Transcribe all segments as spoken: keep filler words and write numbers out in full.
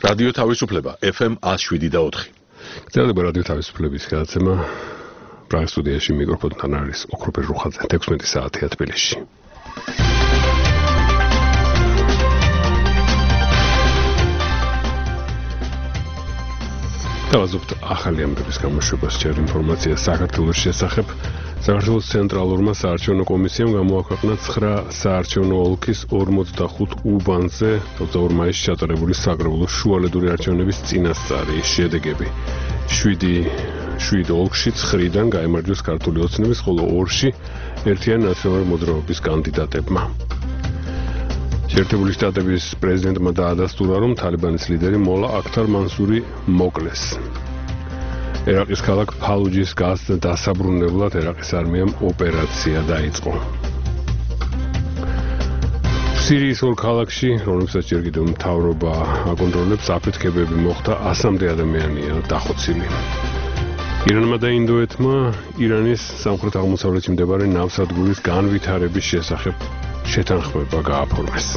რადიო თავისუფლება ეფ ემ one oh seven და four. გრძელდება რადიო თავისუფლების გადაცემა. პრაღის სტუდიაში მიკროფონთან არის ოქროპერ რუხაძე. თექვსმეტი საათია თბილისში. დავაზობთ ახალი ამბების გამოშვებას ჯერ ინფორმაცია საქართველოს შესახებ. საქართველოს ცენტრალურმა საარჩევნო კომისიამ გამოაქვეყნა ცხრა საარჩევნო ოლქის ორმოცდახუთ უბანზე ოცდაორი მაისს ჩატარებული საკრებულოს შუალედური არჩევნების წინასწარი შედეგები. შვიდ ოლქში ცხრიდან გაიმარჯვეს ქართული ოცნების, ხოლო ორში ერთიანი ნაციონალური მოძრაობის კანდიდატებმა. შეერთებული შტატების პრეზიდენტმა დაადასტურა, რომ თალიბანის ლიდერი მოლა აქთარ მანსური მოკლეს. ერაყის ქალაქ ფალუჯის დასაბრუნებლად ერაყის არმიამ ოპერაცია დაიწყო. სირიის ორ ქალაქში, რომლებსაც ჯერ კიდევ მთავრობა აკონტროლებს, აფეთქებები მოხდა, ასამდე ადამიანია დახოცილი. ირანმა და ინდოეთმა ირანის სამხრეთ-აღმოსავლეთში მდებარე ნავსადგურის განვითარების შესახებ შეთანხმება გააფორმეს.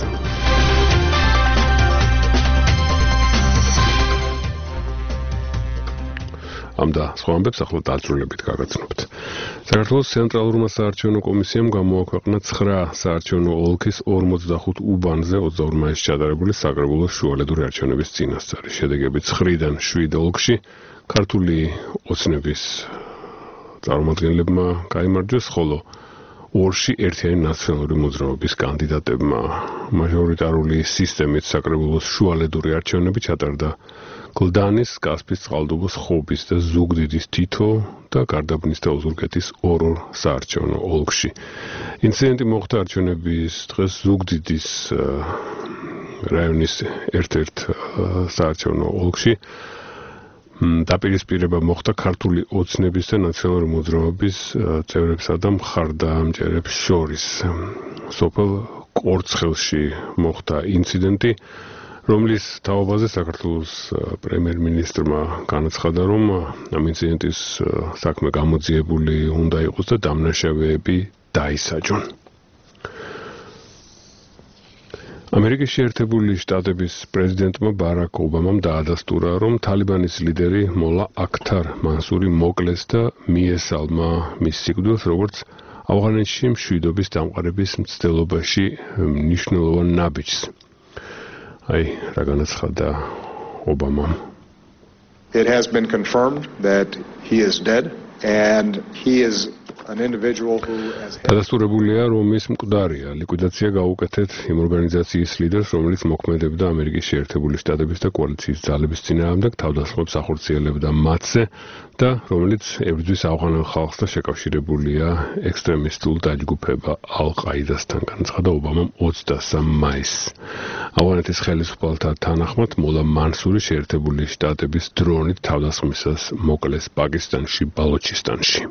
ამ და სხვა ამბებს ახლა დაწვრილებით გაგაცნობთ. საქართველოს ცენტრალურმა საარჩევნო კომისიამ გამოაქვეყნა ცხრა საარჩევნო ოლქის ორმოცდახუთ უბანზე ოცდაორი მაისს ჩატარებული საკრებულოს შუალედური არჩევნების წინასწარი შედეგები. ცხრიდან შვიდ ოლქში ქართული ოცნების წარმომადგენლებმა გაიმარჯვეს, ხოლო ორში ერთიანი ნაციონალური მოძრაობის კანდიდატებმა. მაჟორიტარული სისტემით საკრებულოს შუალედური არჩევნები ჩატარდა კლდანის, კასპის, წყალტუბოს, ხობის და ზუგდიდის თითო და გარდაბნის და ოზურგეთის ორ-ორ საარჩევნო ოლქში. ინციდენტი მოხდა არჩევნების დღეს ზუგდიდის რაიონის ერთ-ერთ საარჩევნო ოლქში. დაპირისპირება მოხდა ქართული ოცნების და ნაციონალური მოძრაობის წევრებსა და მხარდამჭერებს შორის. სოფელ კორცხელში მოხდა ინციდენტი, რომლის თავობაზე საქართველოს პრემიერ-მინისტრმა განაცხადა, რომ ამ ინციდენტის საქმე გამოძიებული უნდა იყოს და დამნაშავეები დაისაჯონ. ამერიკის შეერთებული შტატების პრეზიდენტმა ბარაკ ობამამ დაადასტურა, რომ თალიბანის ლიდერი მოლა აქთარ მანსური მოკლეს და მიესალმა მის სიკვდილს, როგორც ავღანეთში მშვიდობის დამყარების მცდელობაში მნიშვნელოვან ნაბიჯს. აი, რა განაცხადა ობამამ. It has been confirmed that he is dead and he is an individual who has დადასტურებულია, რომ ის მკვდარია. ლიკვიდაცია გაუკეთეთ იმ ორგანიზაციის ლიდერს, რომელიც მოქმედებდა ამერიკის შეერთებული შტატების და კოალიციის ძალების წინააღმდეგ, თავდასხმებს ახორციელებდა მათზე და რომელიც ებრძვის ავღანელ ხალხს და შეკავშირებულია ექსტრემისტულ დაჯგუფება ალ-ყაიდასთან, განაცხადა ობამამ ოცდასამ მაისს. ავღანეთის ხელისუფალთა თანახმად მოლა მანსური შეერთებული შტატების დრონით თავდასხმისას მოკლეს პაკისტანში, ბალოჩისტანში.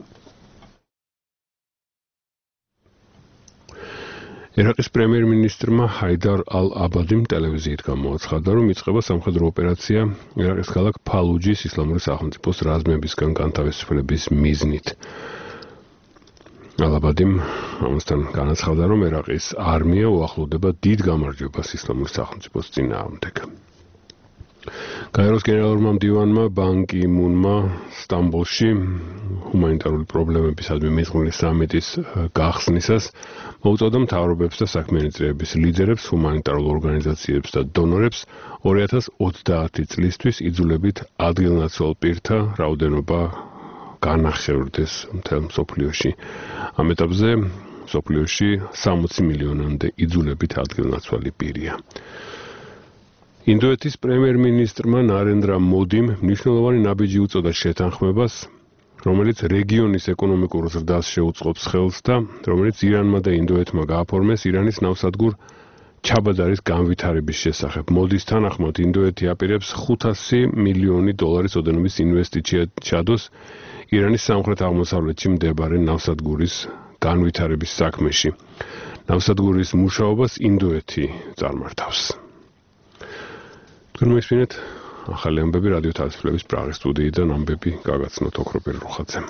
ერაყის პრემიერ-მინისტრმა ჰაიდარ ალ-აბადიმ ტელევიზიით გამოაცხადა, რომ იწყება სამხედრო ოპერაცია ერაყის ქალაქ ფალუჯის ისლამური სახელმწიფოს რაზმებისგან განთავისუფლების მიზნით. ალ-აბადიმ ამასთან განაცხადა, რომ ერაყის არმია უახლოვდება დიდ გამარჯვებას ისლამური სახელმწიფოს წინააღმდეგ. გაეროს გენერალურმა მდივანმა ბან კი მუნმა სტამბოლში ჰუმანიტარული პრობლემებისადმი მიძღვნილი სამიტის გახსნისას მოუწოდა მთავრობებს და საქმიანი წრეების ლიდერებს, ჰუმანიტარულ ორგანიზაციებს და დონორებს ორი ათას ოცდაათი წლისთვის იძულებით ადგილნაცვალ პირთა რაოდენობა განახევრდეს მთელ მსოფლიოში. ამ ეტაპზე მსოფლიოში სამოცი მილიონამდე იძულებით ადგილნაცვალი პირია. ინდოეთის პრემიერ-მინისტრმა ნარენდრა მოდიმ მნიშვნელოვანი ნაბიჯი უწოდა შეთანხმებას, რომელიც რეგიონის ეკონომიკურ ზრდას შეუწყობს ხელს და რომელიც ირანმა და ინდოეთმა გააფორმეს ირანის ნავსადგურ ჩაბადარის განვითარების შესახებ. მოდის თანახმად ინდოეთი აპირებს ხუთასი მილიონი დოლარის ოდენობის ინვესტიცია ჩადოს ირანის სამხრეთ-აღმოსავლეთში მდებარე ნავსადგურის განვითარების საქმეში. ნავსადგურის მუშაობას ინდოეთი წარმართავს. თქვენ მოისმინეთ ახალი ამბები რადიო თავისუფლების პრაღის სტუდიიდან ამბები გაგაცნოთ ოქროპერ რუხაძემ.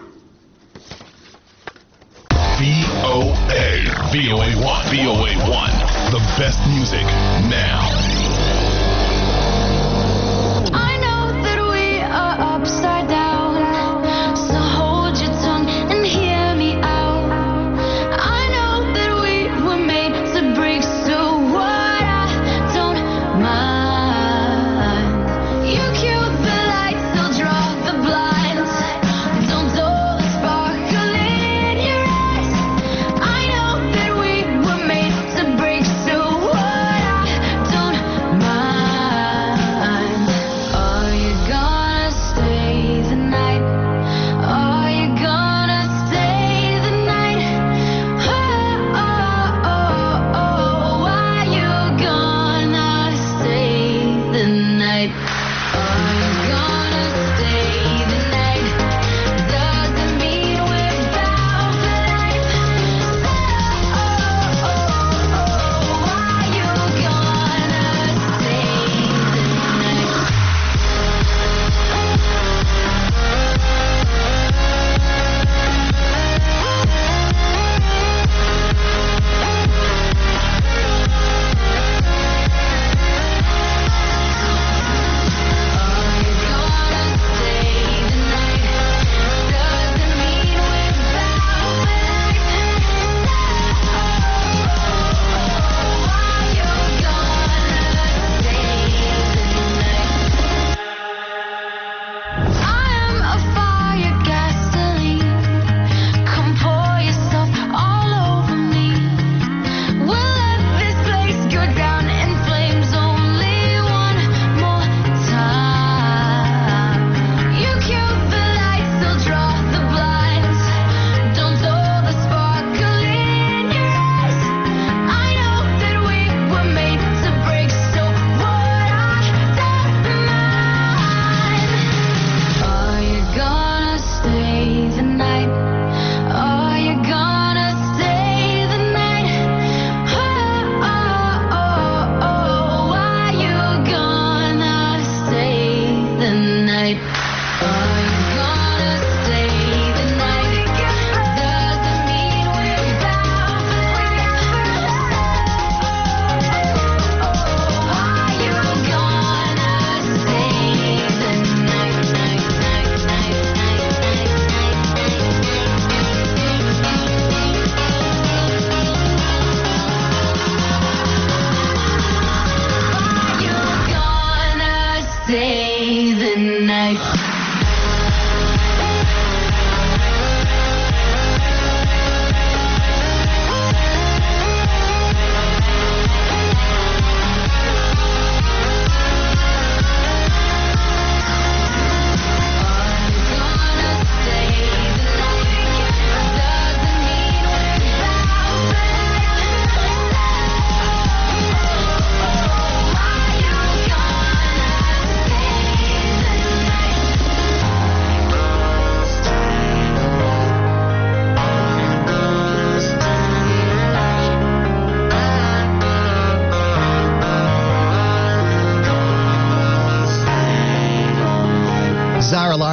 V O A V O A one V O A one The best music now.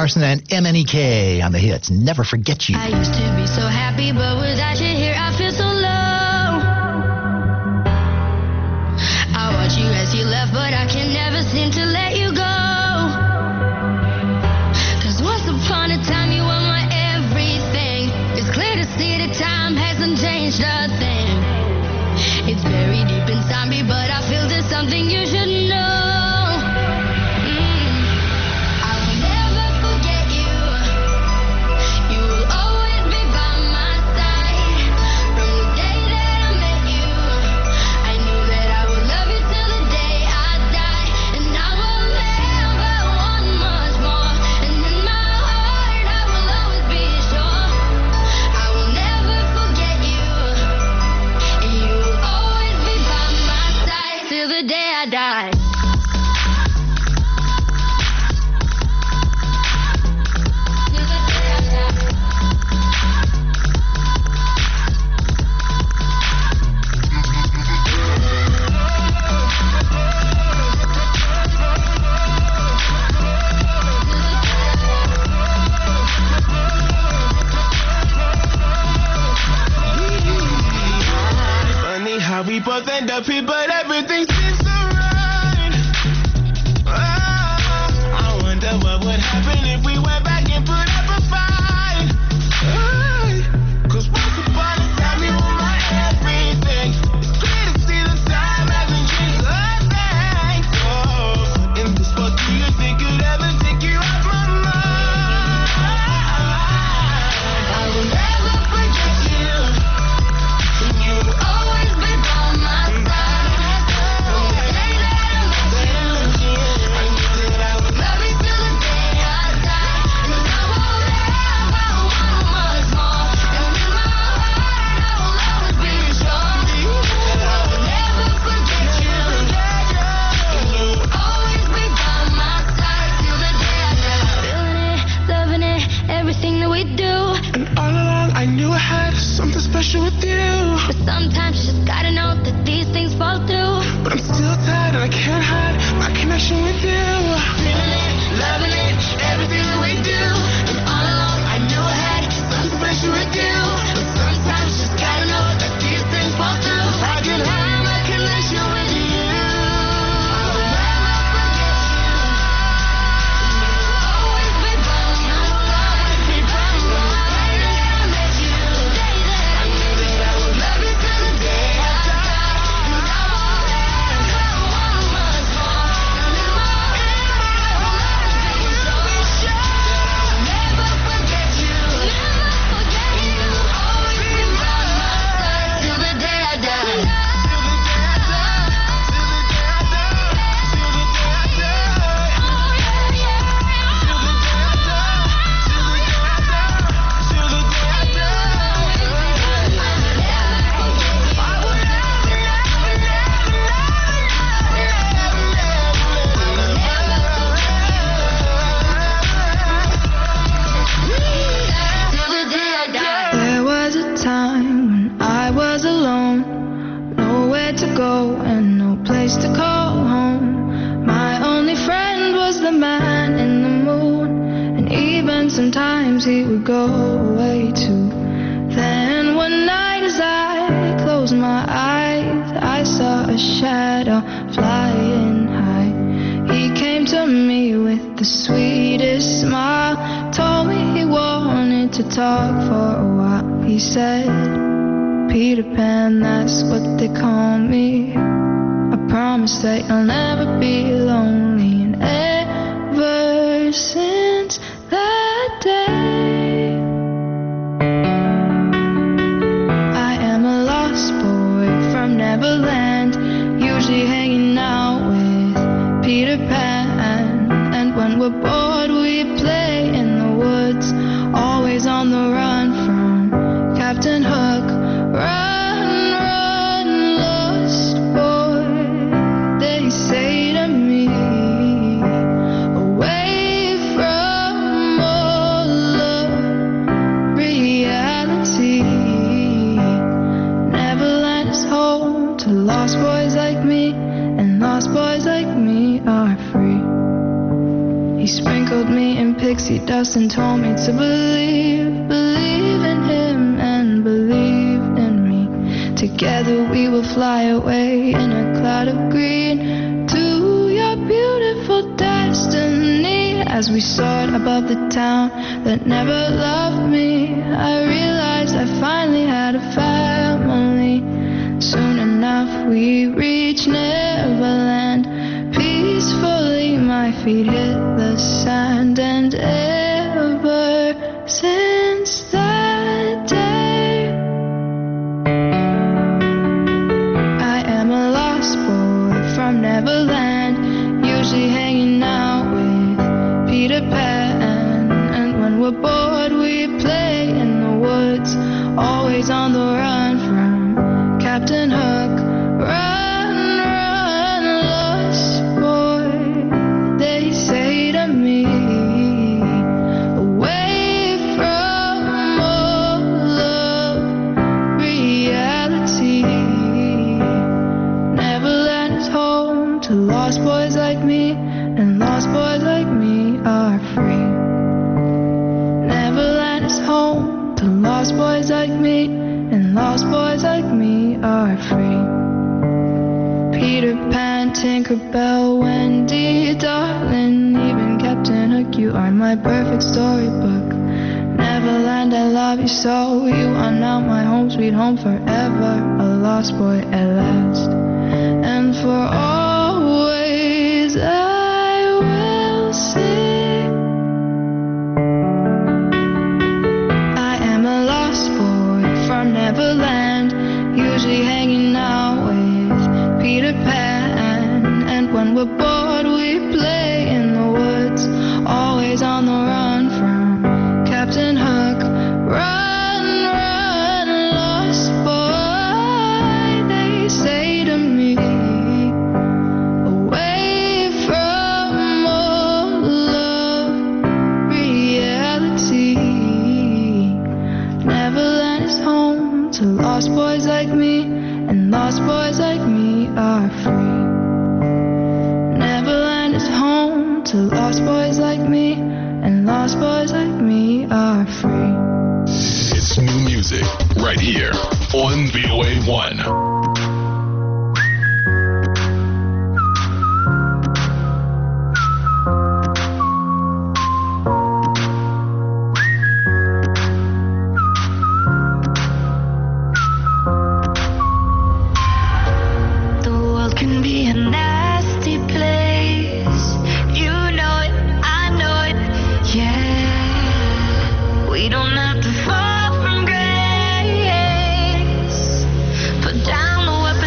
Larson and M N E K on the hits. Never Forget You. I used to be so happy, but without you here, I feel so low. I watch you as you left, but I can never seem to let you go. Cause once upon a time, you were my everything. It's clear to see that time hasn't changed a thing. It's very deep inside me, but I feel there's something you should know. We both end up here, but everything seems so right. Oh, I wonder what would happen if we went back and put up a fight. Oh, Cause once upon a time you were my everything. It's clear to see the time hasn't changed a thing. Oh, in this world, do you think you'd ever take you off my mind? I will never forget you. You will always be by my side. From the day that I met you, I knew that I would love you till the day I die. And I will never want much more. And in my heart I will always be sure that I will never forget you. And you will always be by my side till the day I die. Feeling it, loving it, everything that we do. And all along I knew I had something special with you. But sometimes you just gotta know that these things fall through. But I'm still tired and I can't hide my connection with you. Feeling it, loving it, everything that we do. And all along I knew I had something special with you. But sometimes you just gotta know that these things fall through. I can hide my connection with you. I will never forget you. You will always be by my side. Be by my side. The day that I met you, the day that I knew that I would love you till the day I die. And I will never want much more. And in my heart I will always be sure that I will never forget you. Never forget you. You will always be by my side till the day I die. There was a time when I was alone, nowhere to go and no place to call home. My only friend was the man in the moon, and even sometimes he would go away too. Then one night as I closed my eyes, I saw a shadow flying high. He came to me with the sweetest smile, told me he wanted to talk for a while. He said, Peter Pan, that's what they call me. I promise that you'll never be lonely. And ever since that day, I am a lost boy from Neverland, usually hanging out with Peter Pan. And when we're bored we play in the woods, always on the run from Captain Hook. Run, run, lost boy, they say to me, away from all of reality. Neverland is home to lost boys like me, and lost boys like me are free. He sprinkled me in pics pixie dust and told me to believe, believe in him and believe in me. Together we will fly away in a cloud of green to your beautiful destiny. As we soared above the town that never loved me, I realized I finally had a family. Soon enough we reached Neverland. Peacefully my feet hit the sand, and ever since that day I am a lost boy from Neverland, usually hanging out with Peter Pan. And when we're bored we play in the woods, always on the run from Captain Hook. Run, run, lost boy, they say to me, away from all of reality. Neverland is home to lost boys like me, and lost boys like me are free. Neverland is home to lost boys like me, and lost boys like me are free. Peter Pan, Tinkerbell, Wendy, darling, even Captain Hook, you are my perfect storybook. Neverland, I love you so, you are now my home, sweet home forever, a lost boy at last. And for always I will sing, I am a lost boy from Neverland, usually hanging out with Peter Pan. And when we're bored we play in the woods, always on the run from Captain Hook. Run, run, lost boy, they say to me, away from all of reality. Neverland is home to lost boys like me, and lost boys like me are free. Neverland is home to lost boys like me, and lost boys like me are free. It's new music right here on V O A one. The world can be a nasty place. You know it, I know it, yeah. We don't have to fall from grace. Put down the weapons.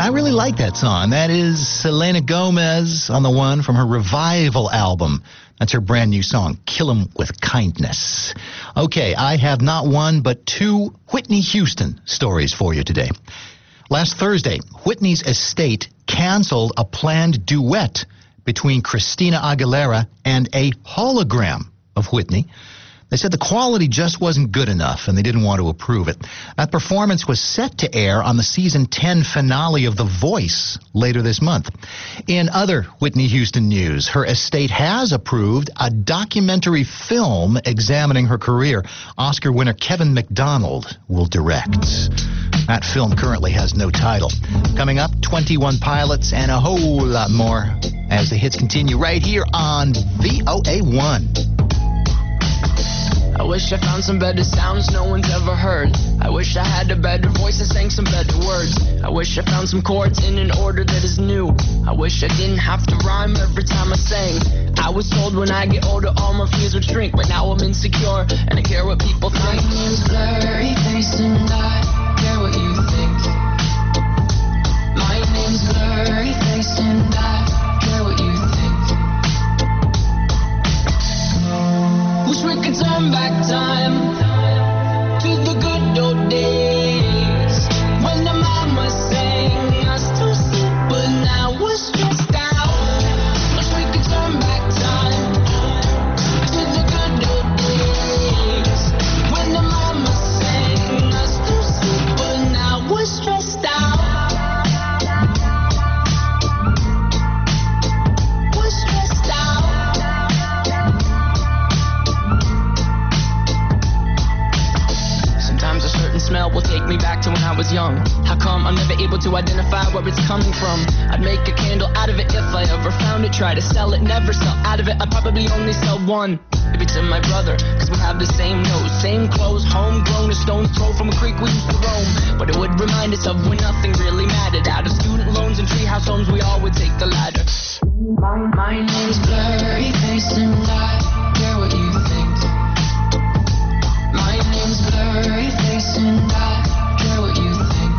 I really like that song. That is Selena Gomez on the one from her Revival album. That's her brand new song, Kill 'Em With Kindness. Okay, I have not one but two Whitney Houston stories for you today. Last Thursday, Whitney's estate canceled a planned duet between Christina Aguilera and a hologram of Whitney. They said the quality just wasn't good enough, and they didn't want to approve it. That performance was set to air on the season ten finale of The Voice later this month. In other Whitney Houston news, her estate has approved a documentary film examining her career. Oscar winner Kevin McDonald will direct. That film currently has no title. Coming up, twenty-one Pilots and a whole lot more as the hits continue right here on V O A one. I wish I found some better sounds no one's ever heard. I wish I had a better voice and sang some better words. I wish I found some chords in an order that is new. I wish I didn't have to rhyme every time I sang. I was told when I get older all my fears would shrink, but now I'm insecure and I care what people think. My name's blurry face and I care what you think. My name's blurry face and I care what you think. Wish we could turn back time to the good old days when the mama sang us to sleep, but now we're stressed out. Wish we could turn back time to the good old days when the mama sang us to sleep, but now we're stressed out. We're stressed out. Sometimes a certain smell will take me back to when I was young. How come I'm never able to identify where it's coming from? I'd make a candle out of it if I ever found it. Try to sell it, never sell out of it. I'd probably only sell one. Maybe to my brother, cause we have the same nose, same clothes, homegrown, a stone's throw from a creek we used to roam. But it would remind us of when nothing really mattered. Out of student loans and treehouse homes, we all would take the ladder. My, my name's blurry face and I care what you think. My name's blurry face and I care what you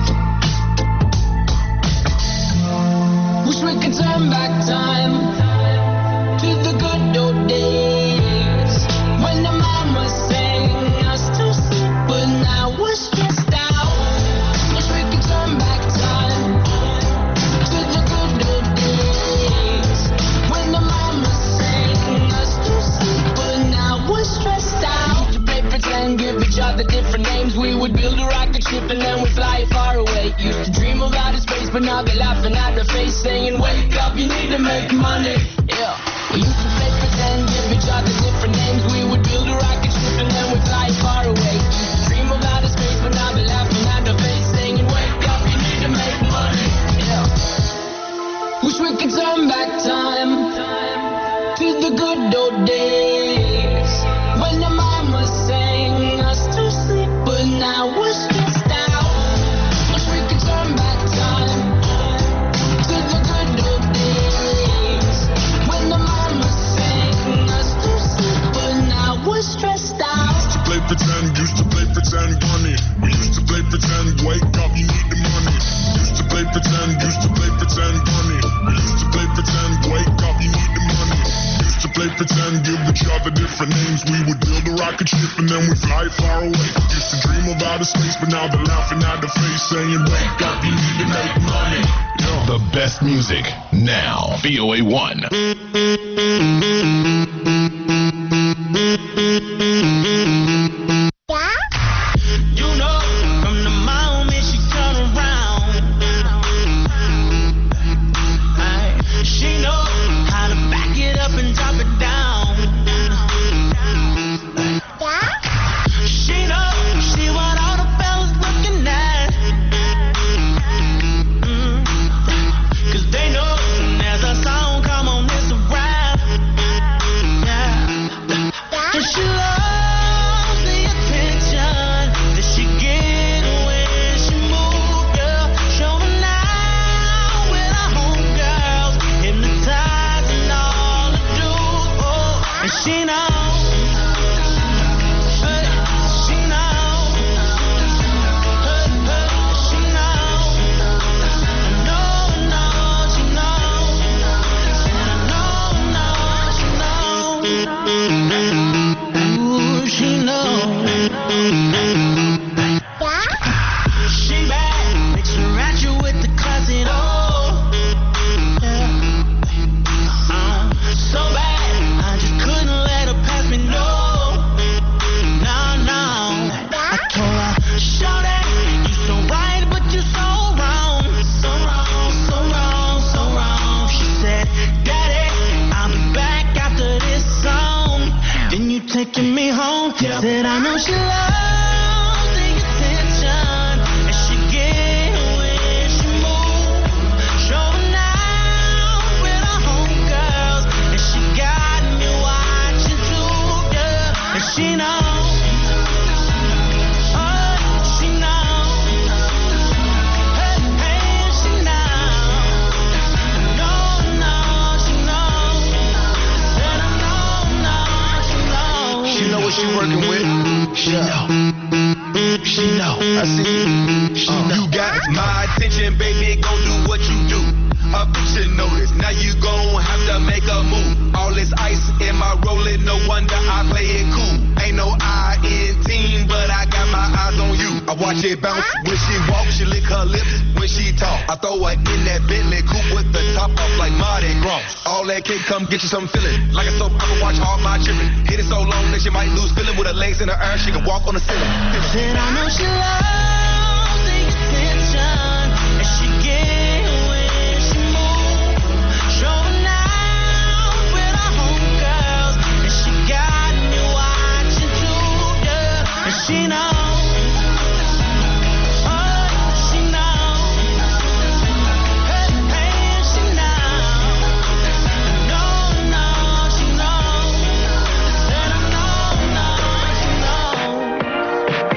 think. Wish we could turn back time to the good old days when the mama sang us to sleep, but now we're stressed out. Wish we could turn back time to the good old days when the mama sang us to sleep, but now we're stressed out. Used to play pretend, give each other different names. We would build a rocket ship and then we'd fly far away. Used to dream of outer space, but now they're laughing at the face, saying, wake up, you need to make money. Yeah. We used to play pretend, give each other different names. We would build a rocket ship and then we'd fly far away. Used to dream of outer space, but now they're laughing at the face, saying, wake up, you need to make money. Yeah. Wish we could turn back time to the good old days when the mama sang us to sleep, but now we're stressed out. Wish we could turn back time to the good old days when the mama sang us to sleep, but now we're stressed out. Used to play pretend, used to play pretend, bunny. We used to play pretend, wake up, you need the money. Used to play pretend, used to play pretend, bunny. We used to play pretend, wake up, you need the money. Used to play pretend, give each other different names. We would build a rocket ship and then we'd fly far away. Used to dream of outer space, but now they're laughing at the face, saying, wake up, you need to make money. Yeah. The best music now. V O A one. You know, from the moment she turn around, aye, she know how to back it up and drop it down. She know she want all the fellas looking at, mm, cause they know there's a song come on, it's a rap. taking me home. Said I know she loves the attention, and she get when she move. Showing out with her homegirls, and she got me watching too, yeah. And she knows, oh, she knows, hey, hey, she knows, no, no, she knows, said I know, no, she knows. She know what she working with. She know. She know. I see you. She know. You got my attention, baby. Go do what you do. A bitch should know this. Now you gon' have to make a move. All this ice in my rolling, no wonder I play it cool. Ain't no I in team, but I got my eyes on you. I watch it bounce when she walk, she lick her lips when she talk. I throw her in that Bentley coupe with the top off like Mardi Gras. All that cake come get you some feeling. Like a soap, I can watch all my children. Hit it so long that she might lose feeling. With her legs in the air, she can walk on the ceiling. Said I know she loves the attention, and she get when she move. Showing out with her homegirls, and she got me watching too, yeah. And she knows, oh, she knows, hey, hey, she knows, no, no, she knows, said I know, no, she knows.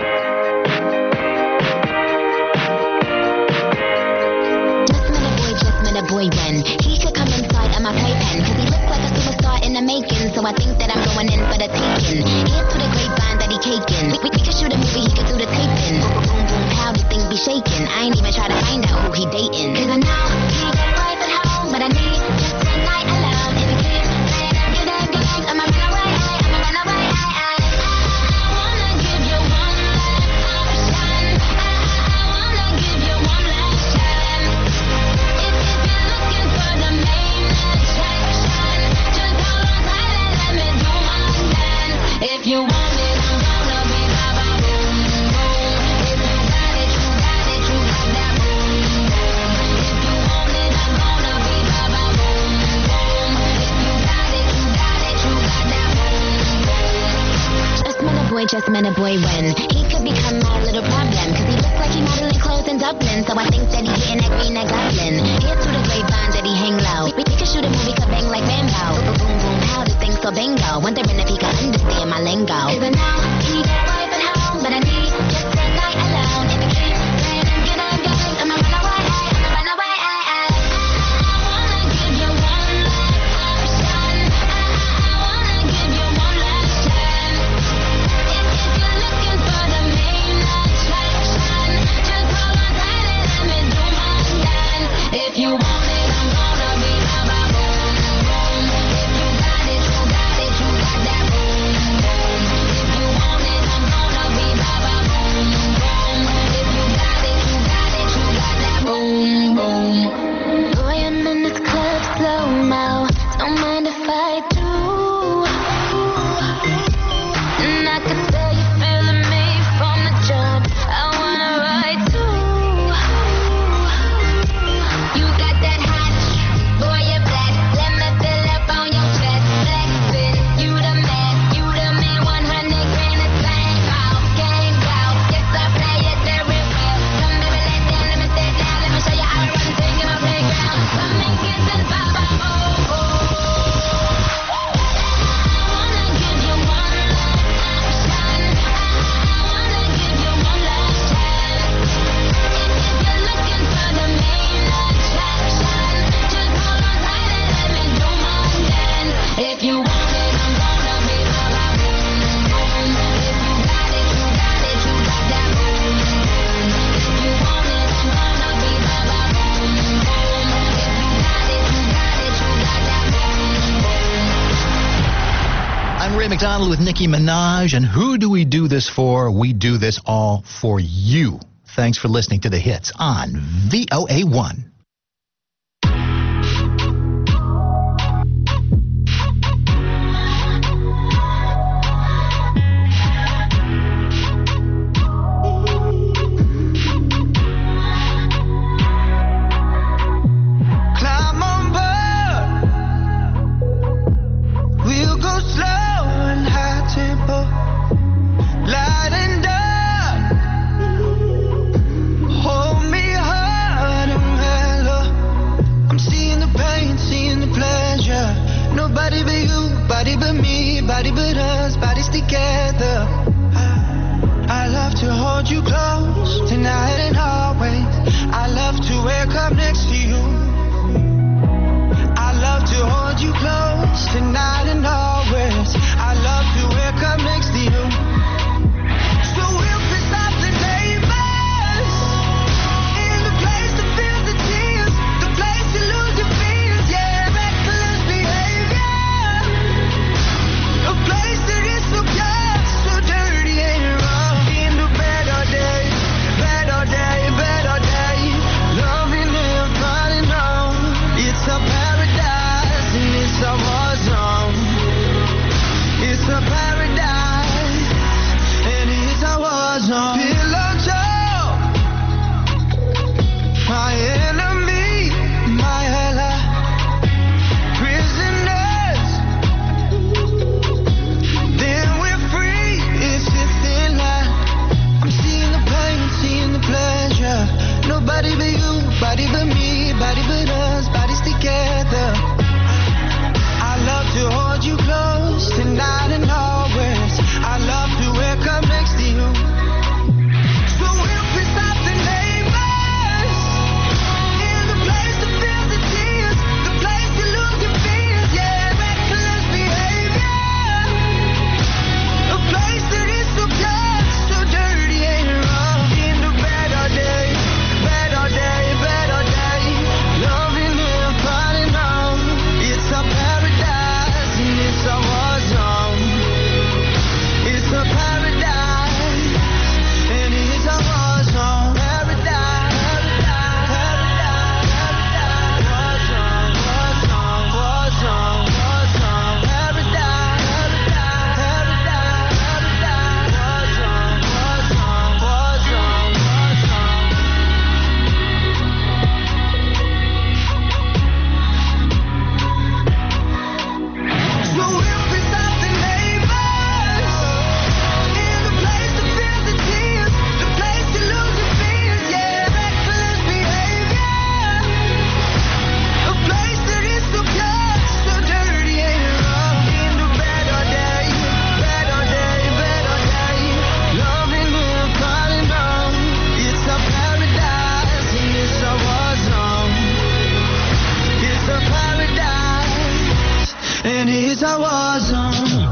Just met a boy, just met a boy when he could come inside of my playpen, cause he looks like a superstar in the making, so I think that I'm going in for the taking. Here's to the grapevine that he caking. We, we, we could shoot a movie, he could do the taping. Boom, boom, boom, pow, this thing be shaking. I ain't even try to find out who he dating, cause I know he got wife at home, but I need just a night alone. If he keeps playing them good, them good, I'ma run away, I'ma run away, I, I, I wanna give you one last option. I, I wanna give you one last chance. If, if you're looking for the main attraction, just hold on tight and let me do my dance. If you want it, I'm gonna be ba ba boom boom. If you got it, you got it, you got that boom boom. If you want it, I'm gonna be ba ba boom boom. If you got it, you got it, you got that boom boom. Just met a boy, just met a boy when he could become my little problem, cause he looks like he modeling clothes in Dublin, so I think that he getting that green that goblin. Here's to the grapevine that he hang low. We, we could shoot a movie, could bang like Rambo. Boom, boom, boom, pow, this thing so bingo. Wondering if he could understand my lingo. Cause I know he got wife at home, but I need just a night alone. If he keeps playing them good, I'm good, I'ma run away, I'ma run away, I, I, I wanna give you one last option. I, I wanna give you one last chance. If, if you're looking for the main attraction, just hold on tight and let me do my dance. If you want it, I'm gonna be ba ba boom boom. If you got it, you got it, you got that boom boom. If you want it, I'm gonna be ba ba boom boom. If you got it, you got it, you got that boom boom. Boy, I'm in this club slow mo. Don't mind if I do. And I can tell you feeling me from the jump. I wanna ride too. You got that hot, boy, you're black. Let me fill up on your chest. Black spin, you the man, you the man. one hundred grand a thing, out, gang out. Yes, I play it very well. Come baby, let down, let me sit down. Let me show you how to run the thing in my playground. Come and kiss and pop, pop, oh, oh. I wanna give you one last option. I wanna give you one last chance. If, if you're looking for the main attraction, just hold on tight and let me do my dance. If you want it, I'm gonna be ba ba boom boom. If you got it, you got it, you got that boom boom. If you want it, I'm gonna be ba ba boom boom. If you got it, you got it, you got that boom boom. I'm Ray McDonald with Nicki Minaj, and who do we do this for? We do this all for you. Thanks for listening to The Hits on V O A one. Climb on board. We'll go slow and high tempo. Nobody but me, body but us, bodies together. I love to hold you close tonight and always. I love to wake up next to you. I love to hold you close tonight and always. I love to wake up next to you. So we'll piss off the neighbors in the place that feels the tears, the place you lose your fears, yeah, reckless behavior, a place that is so pure, so dirty and wrong. In the bed all day, bed all day, bed all day, loving and falling on. It's a paradise and it's a war zone. It's a paradise and it's a war zone. Pillow talk, my enemy, my ally, prisoners. Then we're free. It's a thin line. I'm seeing the pain, seeing the pleasure. Nobody but you, body but me, body but us, bodies together. I love to hold you close tonight and always. I love to wake up next to you. So we'll piss off the neighbors in the place that feels the tears, the place you lose your fears, yeah, reckless behavior, a place that is so pure, so dirty and wrong. In the bed all day, bed all day, bed all day, loving and falling on. It's a paradise and it's a war zone. It's a paradise and it's a war zone. Paradise, paradise, paradise, war zone, war zone, war zone, war zone. Paradise, paradise, paradise, war zone, war zone, war zone, war zone. So we'll piss off the neighbors in the place that feels the tears, the place you lose your fears, yeah, reckless behavior, a place that is so pure, so dirty and wrong. In the bed all day, bed all day, bed all day, loving and falling on. It's a paradise and it's a war zone. It's a paradise and it's a war zone.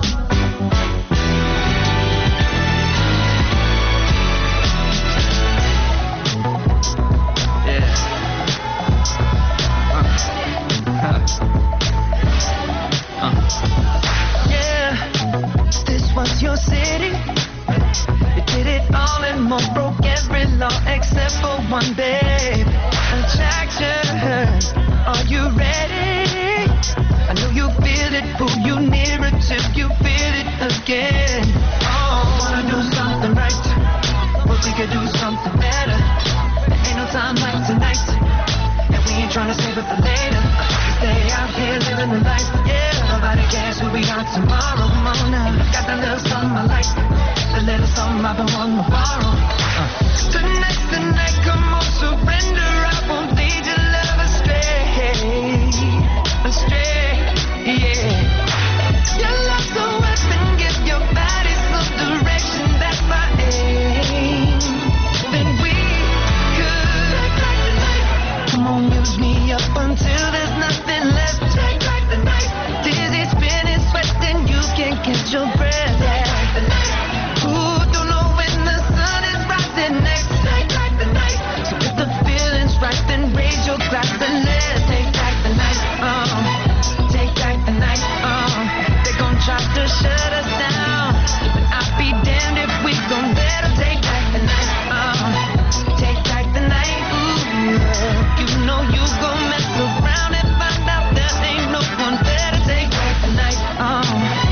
Yeah, this was your city. You did it all and more, broke every law except for one, babe. Attraction, are you ready? I know you feel it, pull you nearer till you feel it again. Oh, wanna do something right, but we could do something better. There ain't no time like tonight, and we ain't tryna save it for later. We stay out here living the life, yeah. Nobody cares who we are tomorrow. Come on now, got that little something I like, the little something I've been wanting to borrow. Uh. Tonight's the night, come on, surrender. I won't lead your love astray, astray, yeah. Your love's a weapon, give your body some direction. That's my aim. Then we could take the night. Come on, use me up until there's nothing left. Take back the night. Dizzy, spinning, sweating, you can't catch your breath. Yeah. Take the night. Ooh, don't know when the sun is rising next. Take back the night. So if the feeling's right, then raise your glass and let's take back the night. Uh, take back the night. Uh, they gon' try to shut us down, but I'll be damned if we gon' let 'em take back the night. Uh, take back the night. Ooh, you know you gon' mess around and find out there ain't no one better. Take back the night. Uh,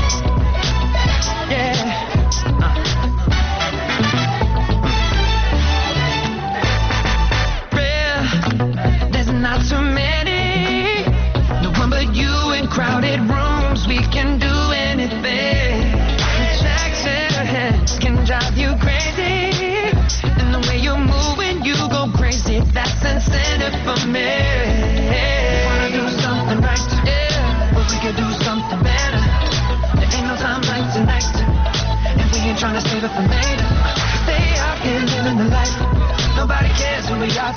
yeah. Uh. Real, there's not too many. No one but you in crowded rooms. We can do anything. Attraction can drive you crazy, and the way you're moving, you go crazy. That's incentive for me. Wanna do something right, yeah, but we could do something better.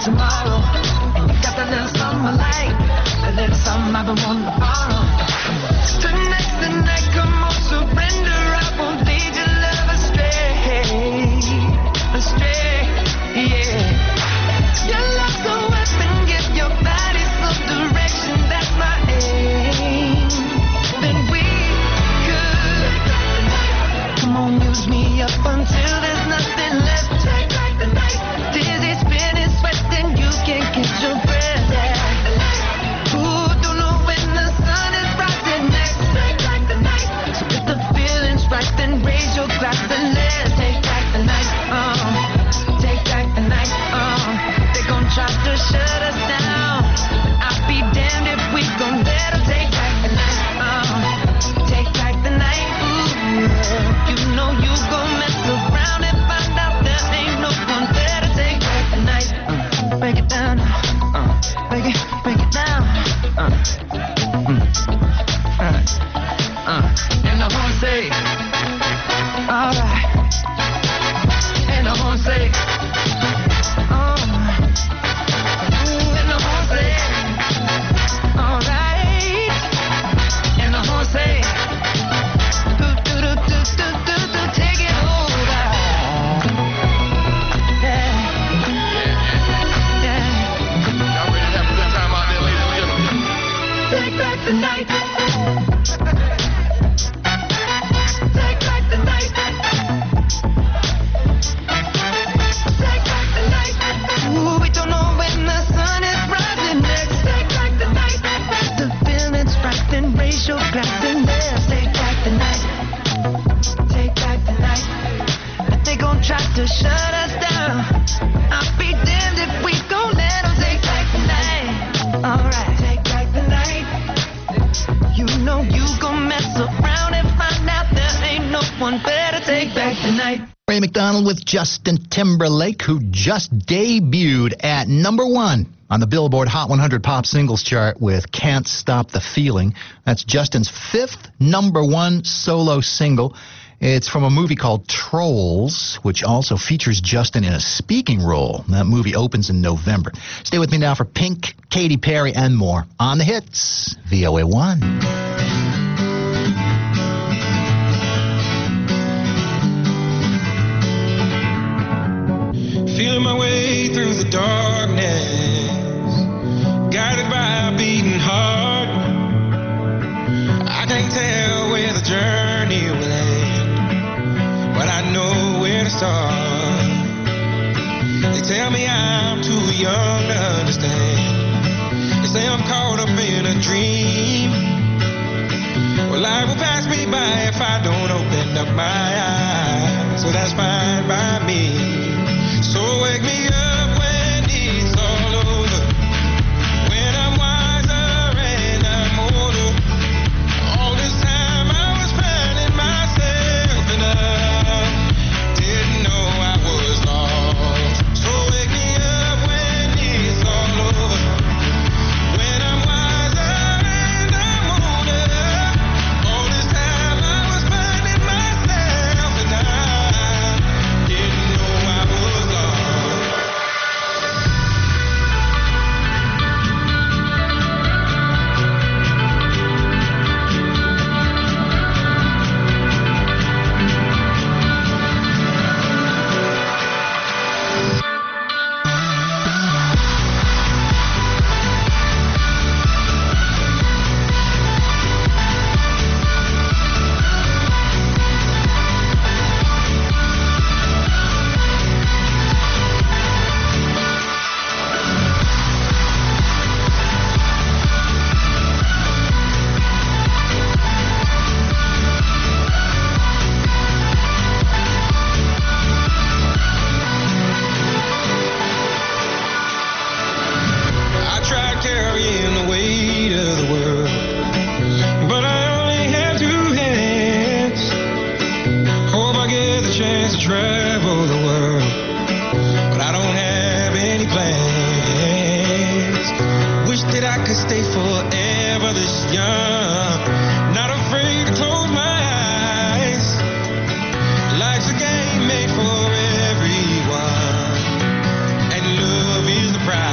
tomorrow. And you got that little something I like, that little something I've been wanting to borrow. Tonight's the night, come on, surrender. I won't lead your love astray, astray, yeah. Your love's a weapon, give your body some direction, that's my aim. Then we could, come on, use me up until there's nothing left. Take back the night, dizzy, spinning, sweating, you can't get your breath out. Ooh, don't know when the sun is rising next. Take back the night, so if the feeling's right, then raise your glass and let's take back the night. Uh, take back the night. Uh, they gon' try to shut us down. I'll be damned if we gon' let them take back the night. Uh, take back the night. Ooh, you know you gon' mess around and find out there ain't no one there to take back the night. Uh, break it down. Uh, break it, break it down. Uh, mm, uh, uh, and I wanna say, alright. And I wanna say, oh, ooh, and I wanna say, alright. And I wanna say, do do do do do do do, take it over. Yeah, yeah. Y'all ready to have a good time out there, ladies and gentlemen? Take back the night. Take back the night. Take back the night. Ooh, we don't know when the sun is rising next. Take back the night. The feeling's right, then raise your glass and let's take back the night. Take back the night. But they gon' try to shut us down. I'll be damned if we gon' let them take back the night. Alright, take back the night. You know you gon' mess around and find out there ain't no one better. Take back the night. Ray McDonald with Justin Timberlake, who just debuted at number one on the Billboard Hot one hundred Pop Singles chart with Can't Stop the Feeling. That's Justin's fifth number one solo single. It's from a movie called Trolls, which also features Justin in a speaking role. That movie opens in November. Stay with me now for Pink, Katy Perry, and more on the hits, V O A one. Feeling my way through the darkness, guided by a beating heart. I can't tell where the journey will end, but I know where to start. They tell me I'm too young to understand. They say I'm caught up in a dream. Well, life will pass me by if I don't open up my eyes, so that's fine by me. So wake me up when it's all over, when I'm wiser and I'm older. All this time I was finding myself and I didn't know I was lost. So wake me up when it's all over, when I'm wiser and I'm older. All this time I was finding myself and I didn't know I was lost. Life's a game made for everyone, and love is the prize.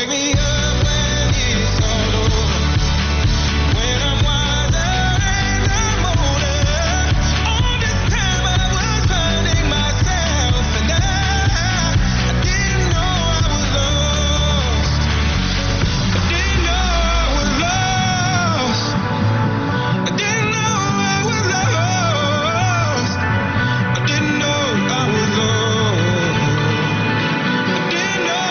wake me up when it's all over. When I'm wiser and I'm older. All this time I was finding myself, and I, I didn't know I was lost. I didn't know I was lost. I didn't know I was lost. I didn't know I was lost. I didn't know.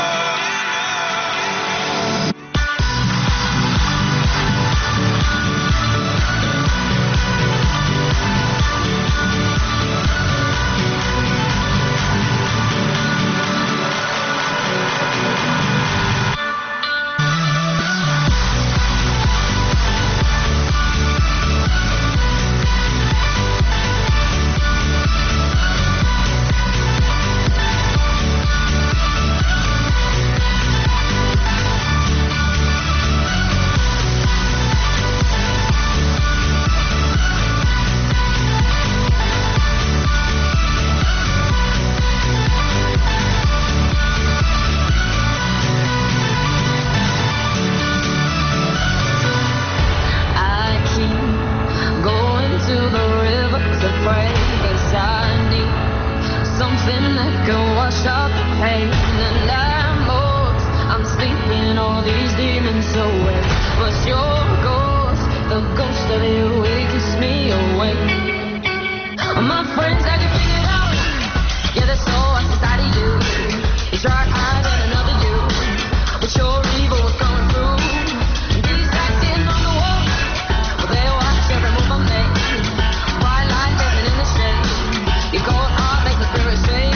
I keep going to the river to pray, 'cause I need something that can wash out the pain. And I'm lost, I'm sleeping all these demons away. But your ghost, the ghost of you, it keeps me awake. My friends, I can figure it out. Yeah, there's so much inside of you. It's dark eyes and another you. But your evil was going through. These guys sitting on the wall. Well, they watch every move I make. White light living in the shade. Your cold heart makes the spirit shake.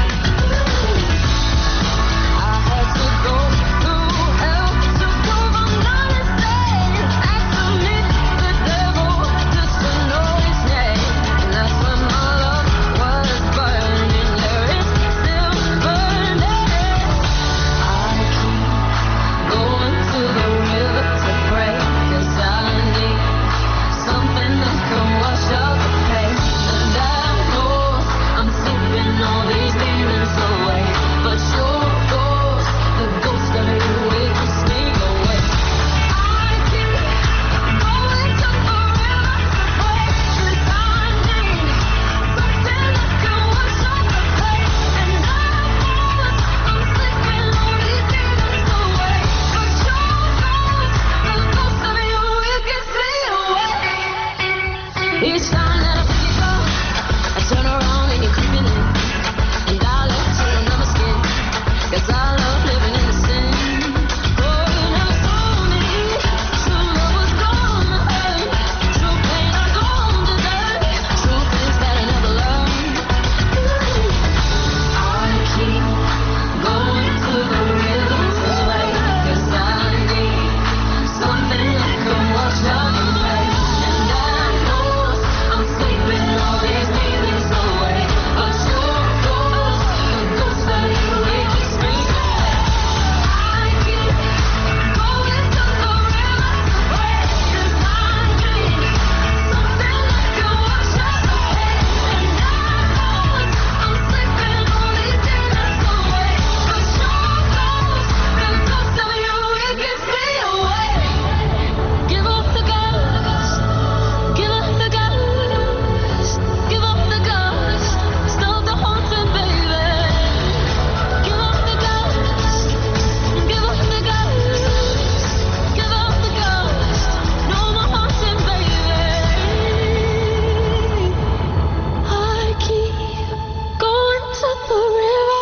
I had to go through hell to prove I'm not insane. I submit the devil just to know his name. And that's when my love was burning. There is still burning. I keep going to the river to pray, 'cause I need something that can wash out the pain. And I know I'm sleeping all these demons away. But your ghost, the ghost of you, it keeps me awake. I keep going to the river to pray, 'cause I need something that can wash out the pain. And I know I'm sleeping all these demons away. But your ghost, the ghost of you, it keeps me awake. Each time that I pick you up, I turn around and you're creeping in. And I let you under my skin, 'cause I love living in the sin. Oh, you never told me true love was gonna hurt. True pain I don't deserve. Truth is that I never learned. I keep going to the river's way, 'cause I need something that can wash out the pain. And I know I'm sleeping all these demons away. But your ghost, the ghost of you, it keeps me awake. I keep going to the river to pray, 'cause I need something that can wash out the pain. And I know I'm sleeping all these demons away. But your ghost, the ghost of you, it keeps me awake. Give up the ghost, give up the ghost, give up the ghost, stop the haunting, baby. Give up the ghost, give up the ghost, give up the ghost, no more haunting, baby. I keep going to the river.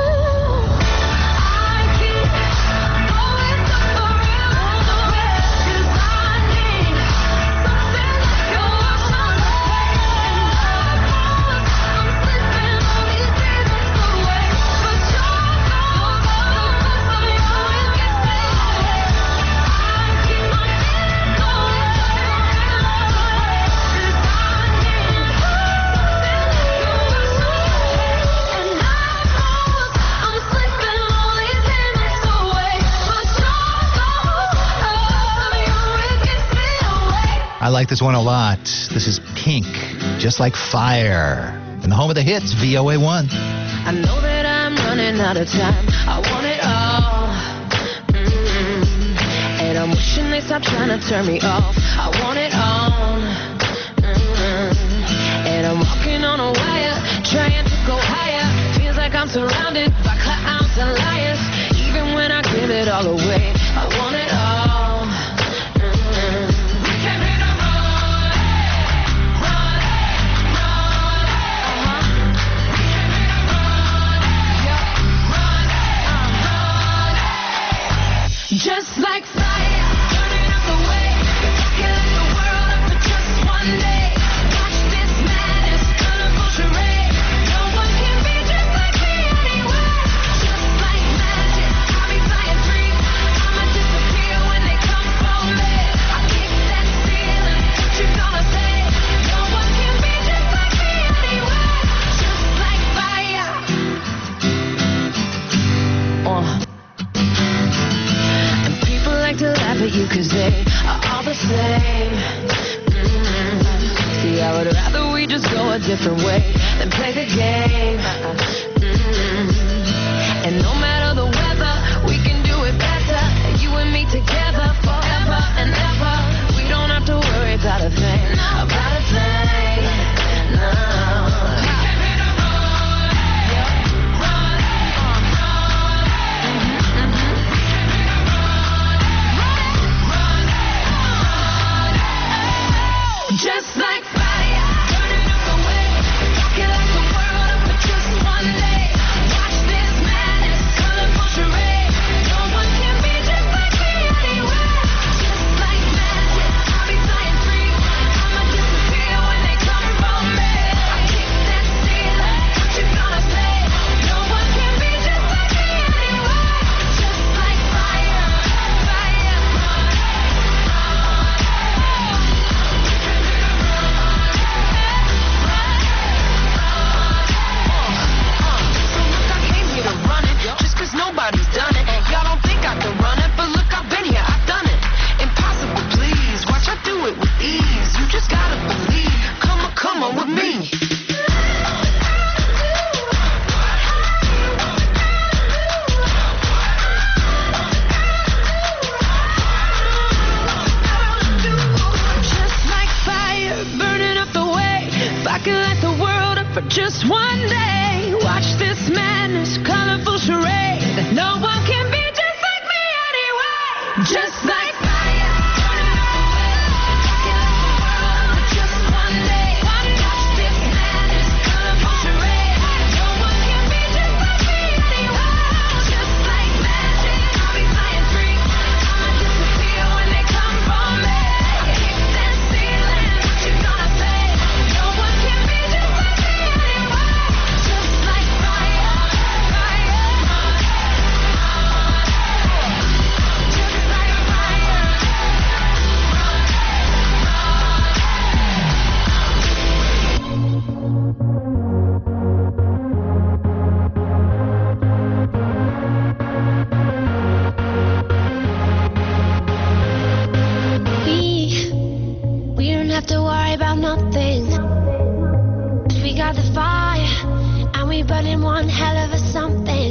I keep going to the river, 'cause I need something that can wash out the pain. And I know I'm sleeping all these demons away. But your ghost, the ghost of you, it keeps me awake. I keep going to the river, 'cause I need I like this one a lot. This is Pink, Just Like Fire. In the home of the hits, V O A one. I know that I'm running out of time. I want it all. finally stop trying to turn me off. I want it on. Mm-hmm. And I'm walking on a wire, trying to go higher. Feels like I'm surrounded by clowns and liars. Even when I give it all away, I want it all. Mm-hmm. We came here to run, run, run, uh-huh. We came here to run, yeah, run, uh-huh. Just like fire, burning up the way. If I could light the world up for just one day, watch this madness, colorful charade. No one can be just like me anyway. Just like magic, I'll be flying free. I'ma disappear when they come for me. I kick that ceiling, what you gonna say? No one can be just like me anyway. Just like fire. Uh. And people like to laugh at you cause they are all the same. Mm-hmm. See, I would rather we just go a different way than play the game. Mm-hmm. And no matter the weather, we can do it better. You and me together forever and ever. We don't have to worry about a thing, about a thing. No. We came here to run, yeah, run, uh, run. Mm-hmm, mm-hmm. We came here to run, run, run, run. Just like fire, burning up the way. If I could light the world up for just one day, watch this madness, colorful charade. No one can be just like me anyway. Just like magic, I'll be flying free. I'ma disappear when they come for me. I kick that ceiling, what you gonna say? No one can be just like me anyway. Just like fire, fire, run, So look, I came here to run it, just cause nobody's done it. Y'all don't think I can run it, but look, I've been here, I've done it. Impossible, please, watch I do it with ease. You just gotta believe, come on, come on with me. Just like fire, burning up the way. If I could light the world up for just one day, watch this madness, colorful charade. No one can be just like me anyway. Just like fire, burning up the way. If I could light the world up for just one day, watch this madness, colorful charade. No one can be just like me anyway. Just like magic, I'll be flying free. I'ma disappear when they come for me. I kick that ceiling, what you gonna say? No one can be just like me anyway. Just like fire, fire, just like fire. We, we don't have to worry about nothing. 'Cause we got the fire, and we burning one hell of a something.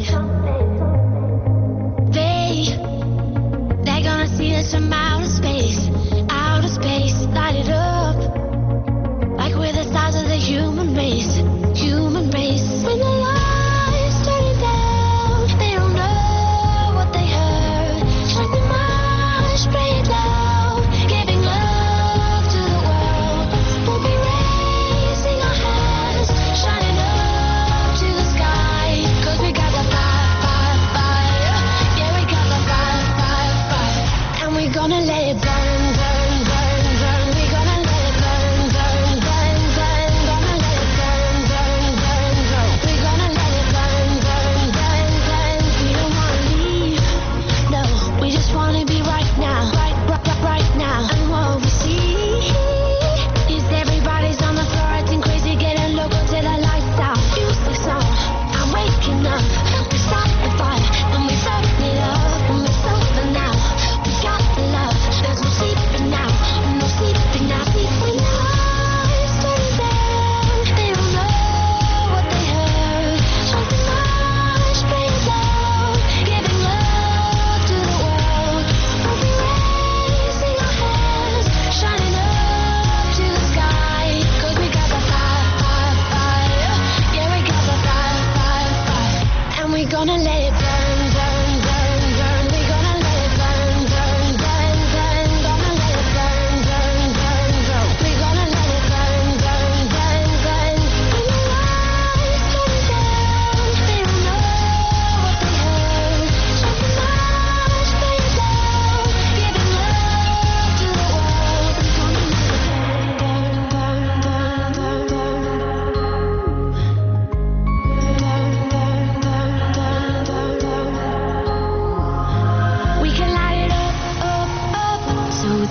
They, they're gonna see us from outer space, outer space, light it up. Like we're the stars of the human race, human race. When the lights turning down, they don't know what they heard. Shine the march, spray it loud, giving love to the world. We'll be raising our hands, shining up to the sky. 'Cause we got the fire, fire, fire. Yeah, we got the fire, fire, fire. And we're gonna let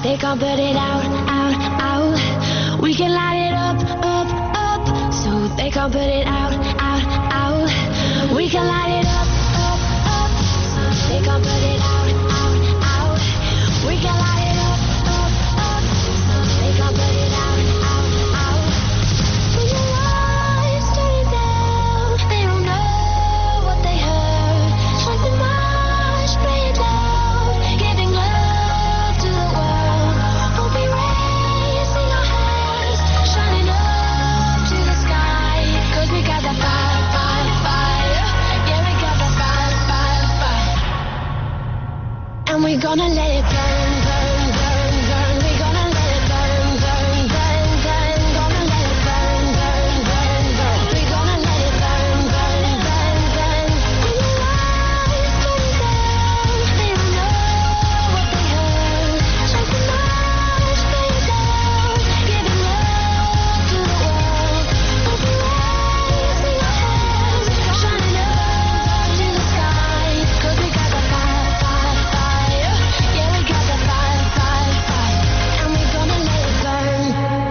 they can't put it out, out, out. We can light it up, up, up, so they can't put it out, out, out. We can light it up, up, up, so they can't put it out, out, out. We can light it up, up, up, so they can't put it out, out, out. When your lights turn it down, they don't know what they heard. Shine so much, play it down, giving love to the world. We'll be raising our hands, shining up to the sky. 'Cause we got that fire, fire, fire. Yeah, we got that fire, fire, fire. And we're gonna let it burn, burn, burn, burn. We're gonna let it burn, burn, burn, burn. Gonna let it burn, burn, burn, burn. We're gonna let it burn, burn, burn, burn. When your lights turn it down, they don't know what they heard. Shine so much, play it down, giving love to the world. We'll be raising our hands, shining up to the sky. 'Cause we got that fire, fire, fire. Yeah, we got that fire, fire, fire. And we're gonna let it burn.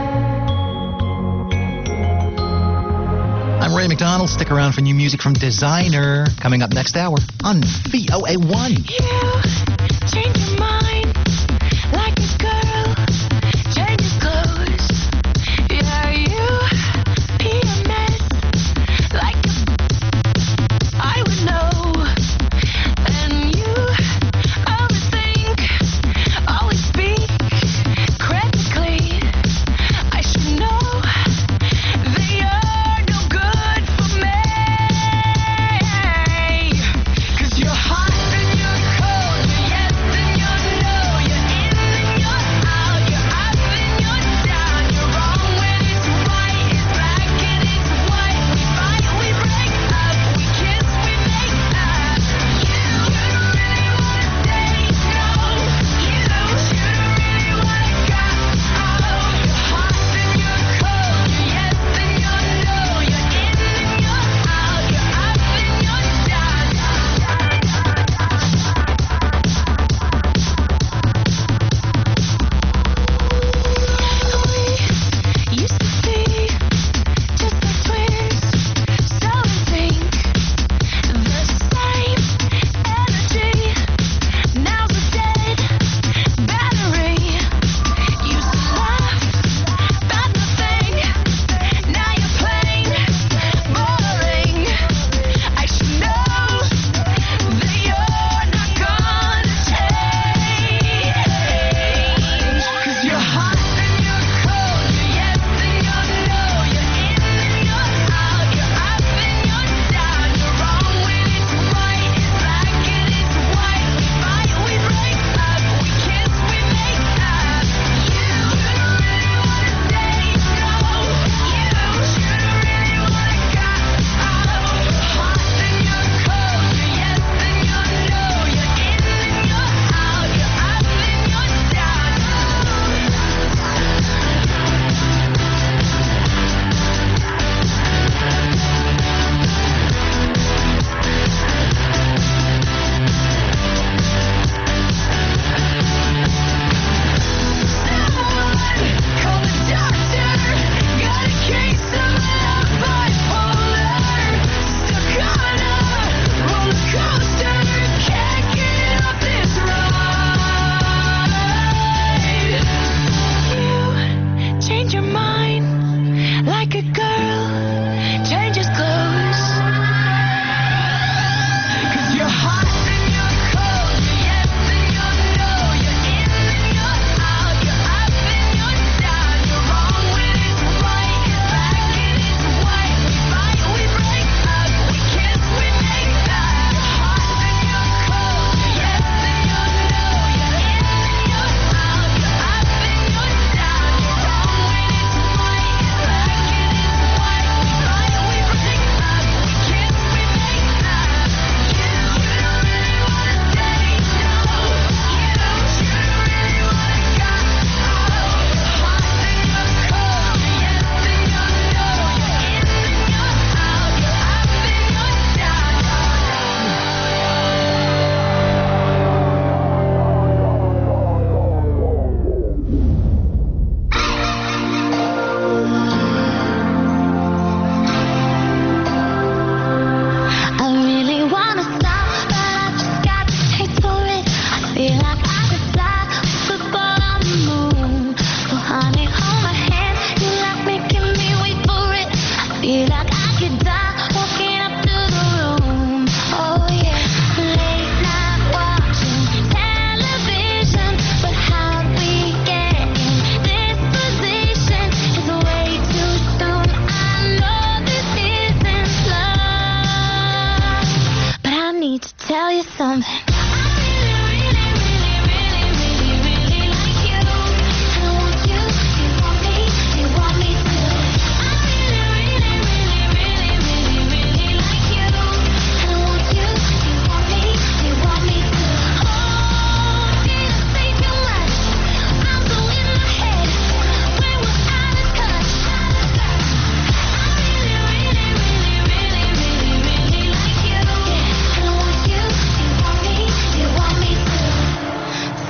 I'm Ray McDonald. Stick around for new music from Designer coming up next hour on V O A one. You change your mind like a girl changes clothes. Yeah, you be a mess like I would know. And you always think, always speak critically. I should know that you're no good for me. 'Cause you're hot and you're cold.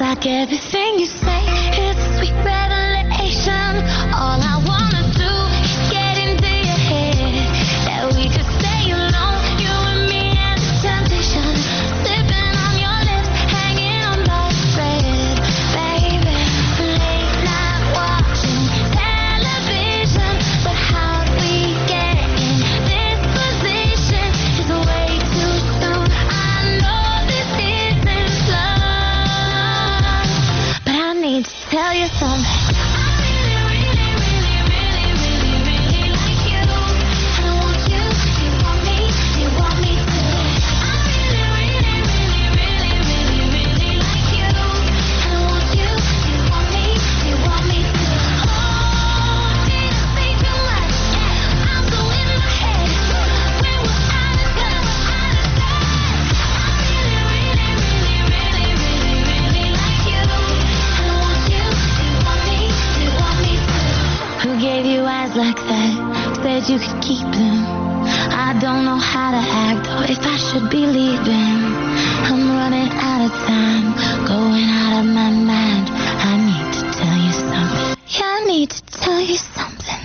like everything you say is a sweet revelation. All I wanna do is get into your head, that we could stay alone, you and me and the temptation, sipping on your lips, hanging on by a thread, baby. Late night watching television, but how we get in this position is way too soon. I know this isn't love, but I need to tell you something. Who gave you eyes like that? Said you could keep them. I don't know how to act or if I should be leaving. I'm running out of time, going out of my mind. I need to tell you something. Yeah, I need to tell you something.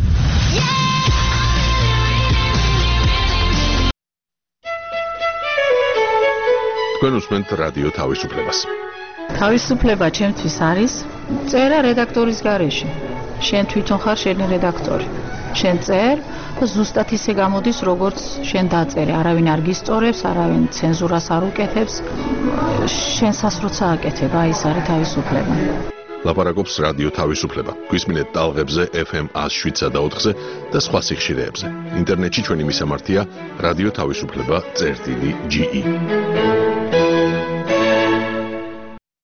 თქვენ უსმენთ რადიო თავისუფლებას. თავისუფლება ჩემთვის არის წერა რედაქტორის გარეშე. შენ თვითონ ხარ შენი რედაქტორი. შენ წერ და ზუსტად ისე გამოდის, როგორც შენ დაწერე. არავინ არ გისწორებს, არავინ ცენზურას არ უკეთებს. შენსას როცა აკეთებ, აი ეს არის თავისუფლება. ლაპარაკობს რადიო თავისუფლება. გვისმინეთ ტალღებზე ეფ ემ one oh seven და ოთხზე და სხვა სიხშირეებზე. ინტერნეტში ჩვენი მისამართია რადიო თავისუფლება წერტილი ჯი ი.